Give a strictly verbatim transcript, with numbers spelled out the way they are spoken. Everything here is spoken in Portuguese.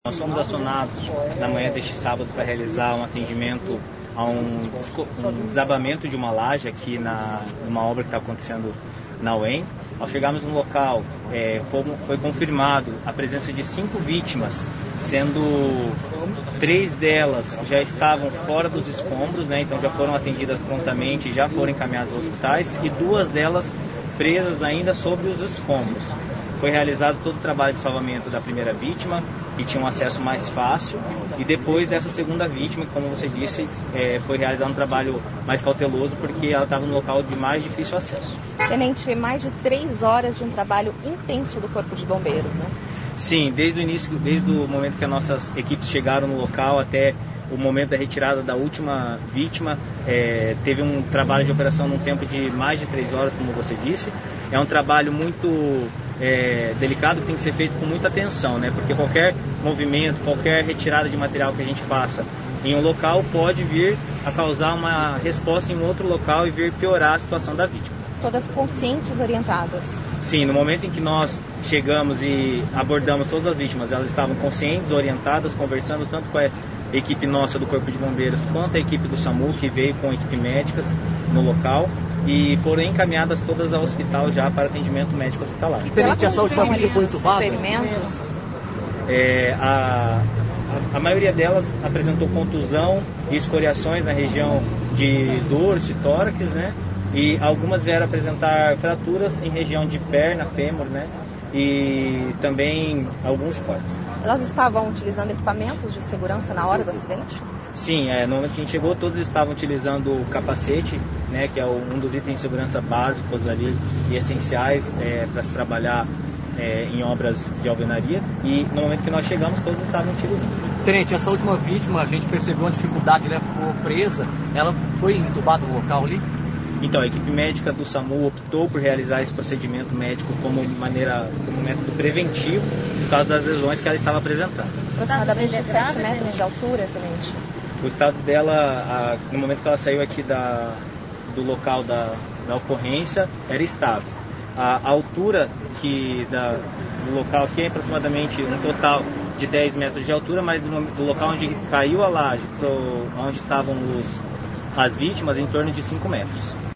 Nós fomos acionados na manhã deste sábado para realizar um atendimento a um, um desabamento de uma laje aqui na numa obra que está acontecendo na U E M. Ao chegarmos no local, é, foi, foi confirmado a presença de cinco vítimas, sendo três delas já estavam fora dos escombros, né, então já foram atendidas prontamente e já foram encaminhadas aos hospitais, e duas delas presas ainda sobre os escombros. Foi realizado todo o trabalho de salvamento da primeira vítima, que tinha um acesso mais fácil, e depois dessa segunda vítima, como você disse, é, foi realizado um trabalho mais cauteloso, porque ela estava no local de mais difícil acesso. Tenente, mais de três horas de um trabalho intenso do Corpo de Bombeiros, né? Sim, desde o início, desde o momento que as nossas equipes chegaram no local até o momento da retirada da última vítima, é, teve um trabalho de operação num tempo de mais de três horas, como você disse. É um trabalho muito é, delicado, que tem que ser feito com muita atenção, né? Porque qualquer movimento, qualquer retirada de material que a gente faça em um local pode vir a causar uma resposta em um outro local e vir piorar a situação da vítima. Todas conscientes, orientadas? Sim, no momento em que nós chegamos e abordamos todas as vítimas, elas estavam conscientes, orientadas, conversando tanto com a equipe nossa do Corpo de Bombeiros quanto a equipe do SAMU, que veio com equipe médicas no local, e foram encaminhadas todas ao hospital já para atendimento médico hospitalar. Tenente, essa última vítima foi entubada? É, a, a, a maioria delas apresentou contusão e escoriações na região de dorso e tórax, né? E algumas vieram apresentar fraturas em região de perna, fêmur, né? E também alguns cortes. Elas estavam utilizando equipamentos de segurança na hora do acidente? Sim, é, no momento que a gente chegou, todos estavam utilizando o capacete, né, que é o, um dos itens de segurança básicos ali e essenciais é, para se trabalhar é, em obras de alvenaria. E no momento que nós chegamos, todos estavam utilizando. Tenente, essa última vítima, a gente percebeu uma dificuldade, ela ficou presa. Ela foi entubada no local ali? Então, a equipe médica do SAMU optou por realizar esse procedimento médico como maneira, como método preventivo, por causa das lesões que ela estava apresentando. Aproximadamente sete metros de altura, tenente? O estado dela, a, no momento que ela saiu aqui da, do local da, da ocorrência, era estável. A, a altura que da, do local aqui é aproximadamente um total de dez metros de altura, mas do, do local onde caiu a laje, pro, onde estavam os, as vítimas, em torno de cinco metros.